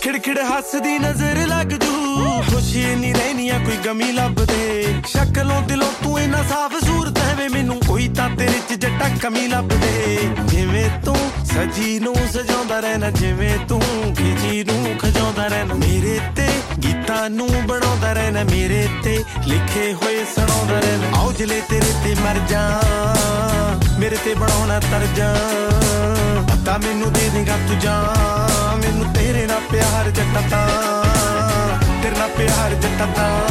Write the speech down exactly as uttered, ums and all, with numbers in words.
खिड़खिड़ हसदी नजर लग जू खुशी नहीं रहनी कोई गमी लब दे शक्लों दिलों तू इना साफ सूरत है वे मैनू कोई तां तेरे च जट्टा कमी लब दे जिवें तू सजी नू सजाउंदा रहना जिवें तू खिजी नू खजाउंदा रहना मेरे ते गीतां नू बनाउंदा रहना मेरे ते लिखे होए सुणाउंदा रहना आओ जले तेरे ते मर जा मेरे ते बनाउणा तरजा पता मैनू दे देगा तू जा मैनू तेरे नाल प्यार जट्टा तां तेरे नाल प्यार जट्टा तां